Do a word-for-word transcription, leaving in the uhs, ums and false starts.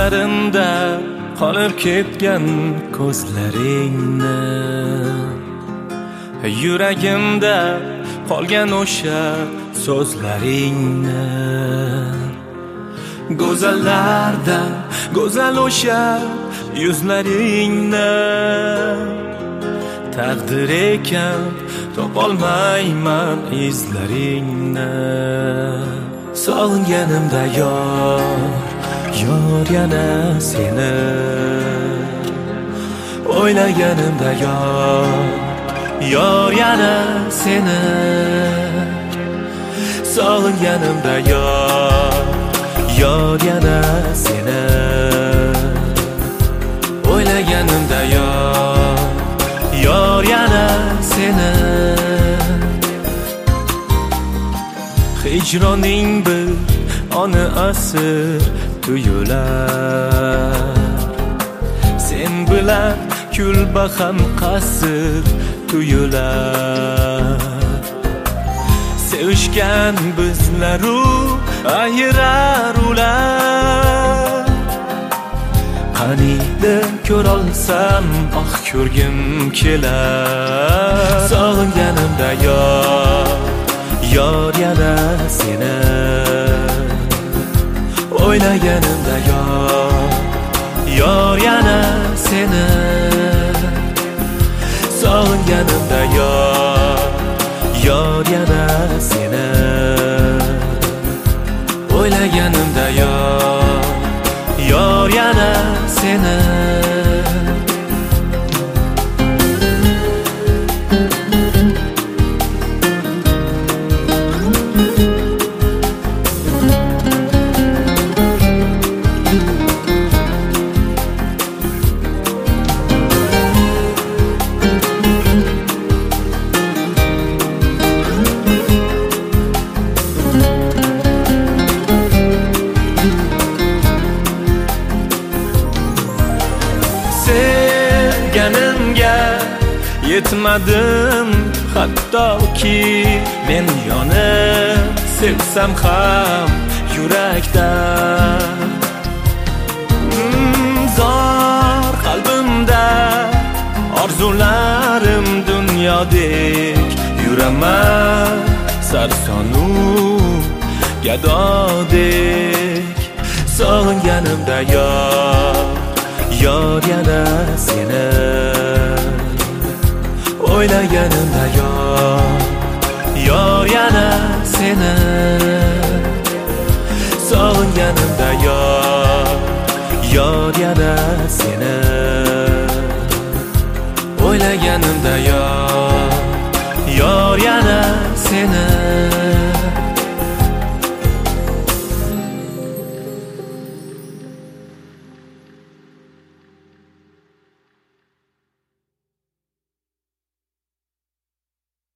ko'zlarimda qolib ketgan ko'zlaringni, yuragimda qolgan o'sha so'zlaringni, go'zallardan go'zal o'sha yuzlaringni, taqdir ekan topolmayman izlaringni. Sog'inganimda yor, yor yana seni, o'ylaganimda yor, yor yana seni. Sog'inganimda yor, yor yana seni, o'ylaganimda yor, yor yana seni. Hijroning bir oni asir tuyular, sen bilan kulbaham qasir tuyular. Sevishgan bizlaru ayirar ular, qaniydi ko'rolsam ah ko'rgim kelar. Sog'inganimda yor, yor yana seni, o'ylaganimda yor, yor yana seni. Sog'inganimda yor, yor yana seni, o'ylaganimda yor, yor yana seni. Sevganimga yetmadim hattoki, men yonib sevsam ham yurakdan. hmm, Zor qalbimda orzularim dunyodek, yuraman sarsonu gadodek. Sog'inganimda yor, yor yana seni, o'ylaganimda yor, yor yana seni. Sog'inganimda